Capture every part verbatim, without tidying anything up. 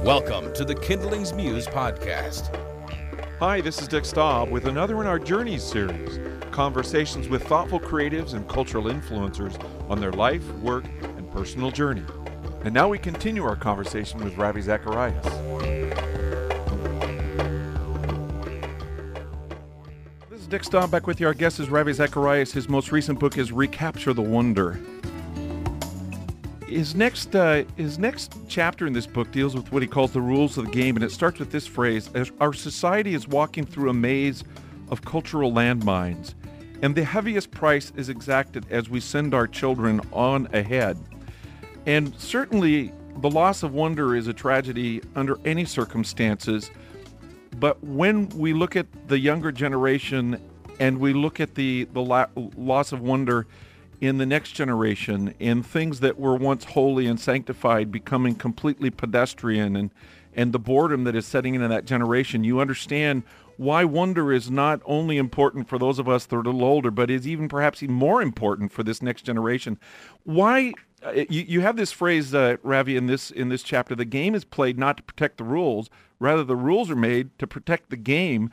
Welcome to the Kindlings Muse podcast. Hi, this is Dick Staub with another in our Journeys series, conversations with thoughtful creatives and cultural influencers on their life, work, and personal journey. And now we continue our conversation with Ravi Zacharias. This is Dick Staub back with you. Our guest is Ravi Zacharias. His most recent book is Recapture the Wonder. His next uh, his next chapter in this book deals with what he calls the rules of the game, and it starts with this phrase: our society is walking through a maze of cultural landmines, and the heaviest price is exacted as we send our children on ahead. And certainly the loss of wonder is a tragedy under any circumstances, but when we look at the younger generation and we look at the, the la- loss of wonder in the next generation, in things that were once holy and sanctified becoming completely pedestrian, and, and the boredom that is setting into that generation, you understand why wonder is not only important for those of us that are a little older, but is even perhaps even more important for this next generation. Why, uh, you, you have this phrase, uh, Ravi, in this, in this chapter: the game is played not to protect the rules, rather the rules are made to protect the game.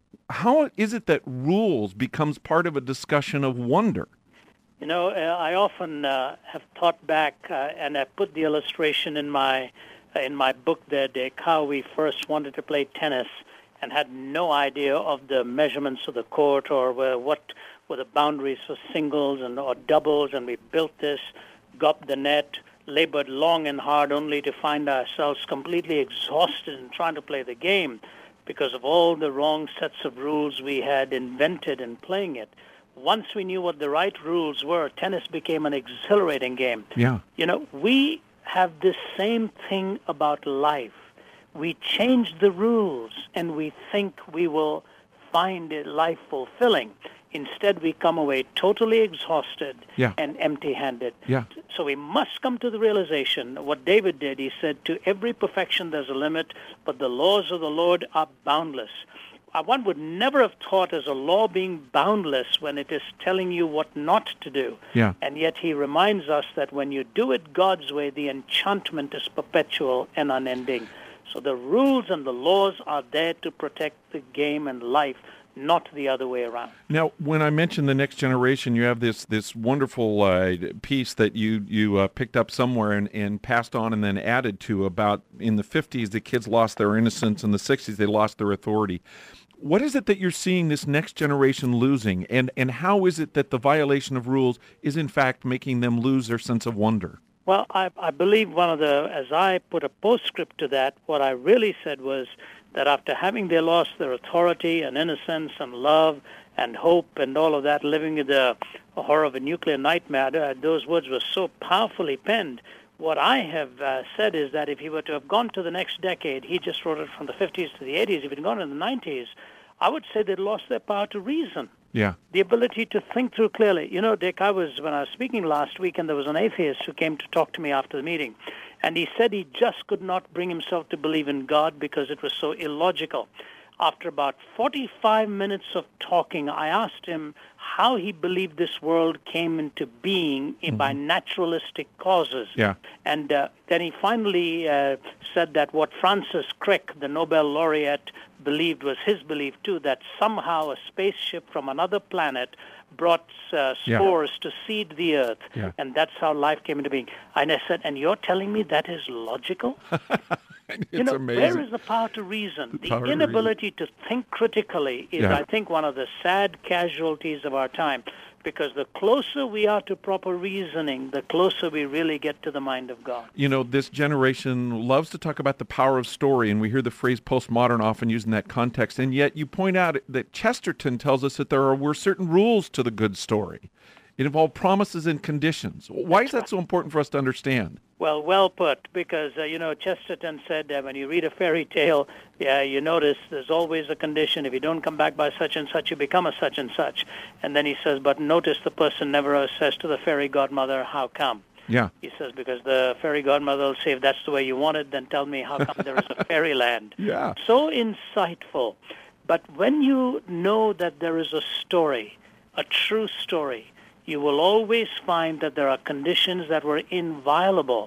How is it that rules becomes part of a discussion of wonder? You know, uh, I often uh, have thought back, uh, and I put the illustration in my uh, in my book there, Dick, how we first wanted to play tennis and had no idea of the measurements of the court or uh, what were the boundaries for singles and or doubles, and we built this, got the net, labored long and hard only to find ourselves completely exhausted in trying to play the game because of all the wrong sets of rules we had invented in playing it. Once we knew what the right rules were, tennis became an exhilarating game. Yeah. You know, we have this same thing about life. We change the rules and we think we will find it life fulfilling. Instead, we come away totally exhausted yeah. and empty-handed. Yeah. So we must come to the realization, what David did, he said, to every perfection there's a limit, but the laws of the Lord are boundless. One would never have thought as a law being boundless when it is telling you what not to do. Yeah. And yet he reminds us that when you do it God's way, the enchantment is perpetual and unending. So the rules and the laws are there to protect the game and life, not the other way around. Now, when I mentioned the next generation, you have this this wonderful uh, piece that you you uh, picked up somewhere and, and passed on and then added to about in the fifties, the kids lost their innocence, in the sixties, they lost their authority. What is it that you're seeing this next generation losing, and, and how is it that the violation of rules is in fact making them lose their sense of wonder? Well, I, I believe one of the, as I put a postscript to that, what I really said was that after having they lost their authority and innocence and love and hope and all of that, living in the horror of a nuclear nightmare, those words were so powerfully penned. What I have uh, said is that if he were to have gone to the next decade, he just wrote it from the fifties to the eighties, if he'd gone in the nineties, I would say they'd lost their power to reason. Yeah. The ability to think through clearly. You know, Dick, I was, when I was speaking last week, and there was an atheist who came to talk to me after the meeting, and he said he just could not bring himself to believe in God because it was so illogical. After about forty-five minutes of talking, I asked him how he believed this world came into being mm-hmm. by naturalistic causes. Yeah. And uh, then he finally uh, said that what Francis Crick, the Nobel laureate, believed was his belief too, that somehow a spaceship from another planet brought uh, spores yeah. to seed the earth, yeah. and that's how life came into being. And I said, and you're telling me that is logical? It's you know, amazing. where is the power to reason? The, the inability to, to think critically is, yeah. I think, one of the sad casualties of our time, because the closer we are to proper reasoning, the closer we really get to the mind of God. You know, this generation loves to talk about the power of story, and we hear the phrase postmodern often used in that context, and yet you point out that Chesterton tells us that there are, were certain rules to the good story. It involved promises and conditions. Why That's is that right. so important for us to understand? Well, well put, because, uh, you know, Chesterton said that when you read a fairy tale, yeah, you notice there's always a condition. If you don't come back by such and such, you become a such and such. And then he says, but notice the person never says to the fairy godmother, how come? Yeah. He says, because the fairy godmother will say, if that's the way you want it, then tell me how come there is a fairyland. Yeah. So insightful. But when you know that there is a story, a true story, you will always find that there are conditions that were inviolable.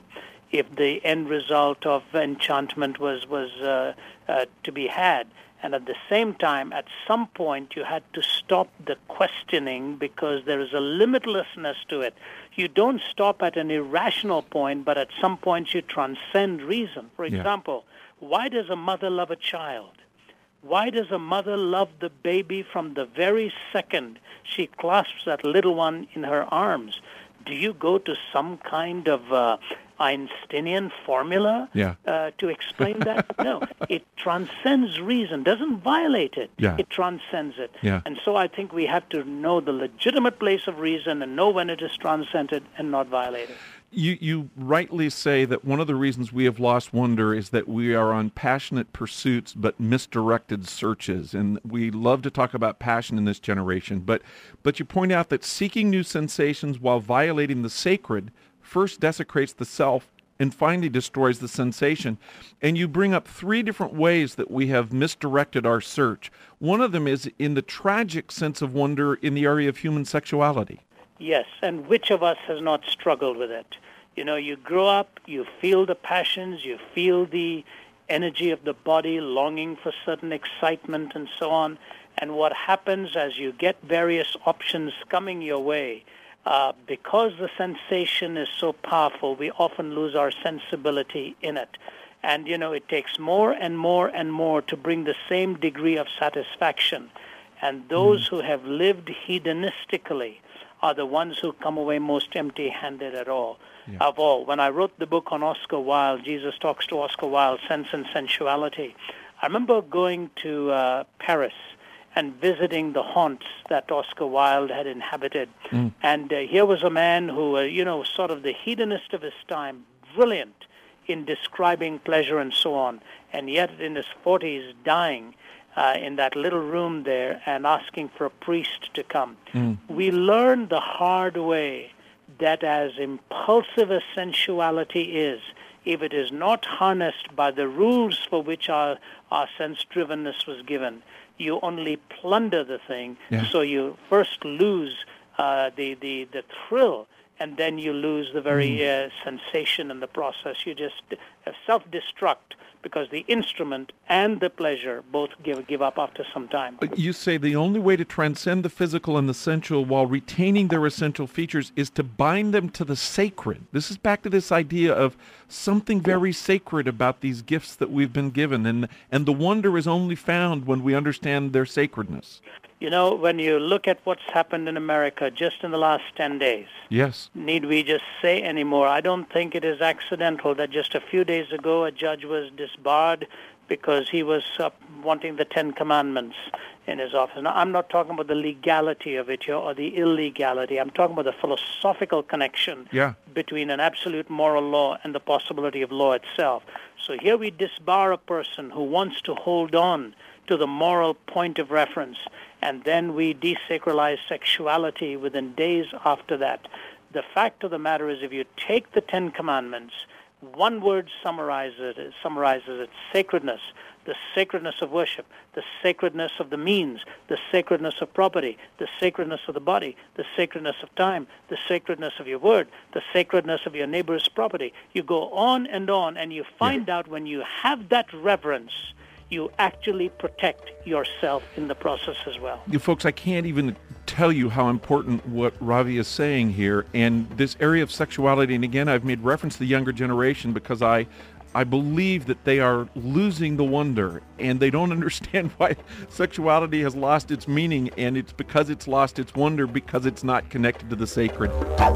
if the end result of enchantment was, was uh, uh, to be had. And at the same time, at some point, you had to stop the questioning because there is a limitlessness to it. You don't stop at an irrational point, but at some point you transcend reason. For example, yeah. why does a mother love a child? Why does a mother love the baby from the very second she clasps that little one in her arms? Do you go to some kind of uh, Einsteinian formula yeah. uh, to explain that? No, it transcends reason, doesn't violate it. Yeah. It transcends it. Yeah. And so I think we have to know the legitimate place of reason and know when it is transcended and not violated. You, you rightly say that one of the reasons we have lost wonder is that we are on passionate pursuits but misdirected searches. And we love to talk about passion in this generation. But, but you point out that seeking new sensations while violating the sacred first desecrates the self and finally destroys the sensation. And you bring up three different ways that we have misdirected our search. One of them is in the tragic sense of wonder in the area of human sexuality. Yes, and which of us has not struggled with it? You know, you grow up, you feel the passions, you feel the energy of the body, longing for certain excitement and so on. And what happens as you get various options coming your way, uh, because the sensation is so powerful, we often lose our sensibility in it. And, you know, it takes more and more and more to bring the same degree of satisfaction. And those mm. who have lived hedonistically are the ones who come away most empty-handed at all. Yeah. Of all. When I wrote the book on Oscar Wilde, Jesus Talks to Oscar Wilde, Sense and Sensuality, I remember going to uh, Paris and visiting the haunts that Oscar Wilde had inhabited. Mm. And uh, here was a man who, uh, you know, sort of the hedonist of his time, brilliant in describing pleasure and so on, and yet in his forties dying uh, in that little room there and asking for a priest to come. Mm. We learned the hard way that as impulsive as sensuality is, if it is not harnessed by the rules for which our, our sense-drivenness was given, you only plunder the thing. Yeah. So you first lose uh, the, the, the thrill, and then you lose the very mm. uh, sensation in the process. You just uh, self-destruct because the instrument and the pleasure both give give up after some time. You say the only way to transcend the physical and the sensual while retaining their essential features is to bind them to the sacred. This is back to this idea of something very sacred about these gifts that we've been given, and and the wonder is only found when we understand their sacredness. You know, when you look at what's happened in America just in the last ten days, yes. Need we just say anymore? I don't think it is accidental that just a few days ago a judge was disbarred because he was uh, wanting the Ten Commandments in his office. Now, I'm not talking about the legality of it here or the illegality. I'm talking about the philosophical connection yeah. between an absolute moral law and the possibility of law itself. So here we disbar a person who wants to hold on to the moral point of reference, and then we desacralize sexuality within days after that. The fact of the matter is, if you take the Ten Commandments, one word summarizes it, summarizes its sacredness, the sacredness of worship, the sacredness of the means, the sacredness of property, the sacredness of the body, the sacredness of time, the sacredness of your word, the sacredness of your neighbor's property. You go on and on, and you find yeah. out when you have that reverence, you actually protect yourself in the process as well. You folks, I can't even tell you how important what Ravi is saying here. And this area of sexuality, and again, I've made reference to the younger generation because I I believe that they are losing the wonder, and they don't understand why sexuality has lost its meaning, and it's because it's lost its wonder because it's not connected to the sacred.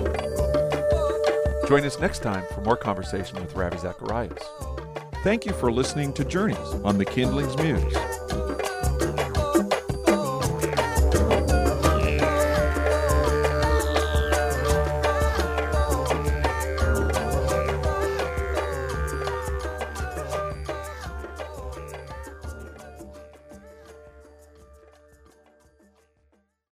Join us next time for more conversation with Ravi Zacharias. Thank you for listening to Journeys on the Kindling's Muse.